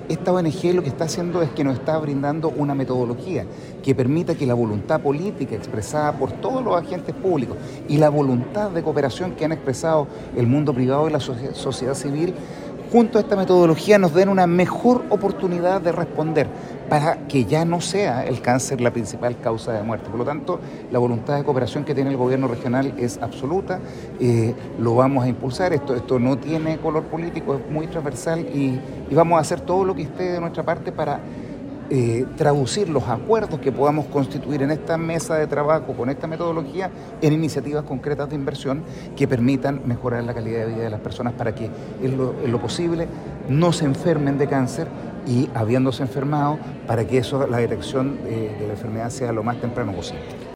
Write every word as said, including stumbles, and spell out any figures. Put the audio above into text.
esta O N G lo que está haciendo es que nos está brindando una metodología que permita que la voluntad política expresada por todos los agentes públicos y la voluntad de cooperación que han expresado el mundo privado y la sociedad civil, junto a esta metodología nos den una mejor oportunidad de responder para que ya no sea el cáncer la principal causa de muerte. Por lo tanto, la voluntad de cooperación que tiene el gobierno regional es absoluta, eh, lo vamos a impulsar, esto, esto no tiene color político, es muy transversal y, y vamos a hacer todo lo que esté de nuestra parte para Eh, traducir los acuerdos que podamos constituir en esta mesa de trabajo con esta metodología en iniciativas concretas de inversión que permitan mejorar la calidad de vida de las personas para que en lo, en lo posible no se enfermen de cáncer y habiéndose enfermado para que eso, la detección de, de la enfermedad sea lo más temprano posible.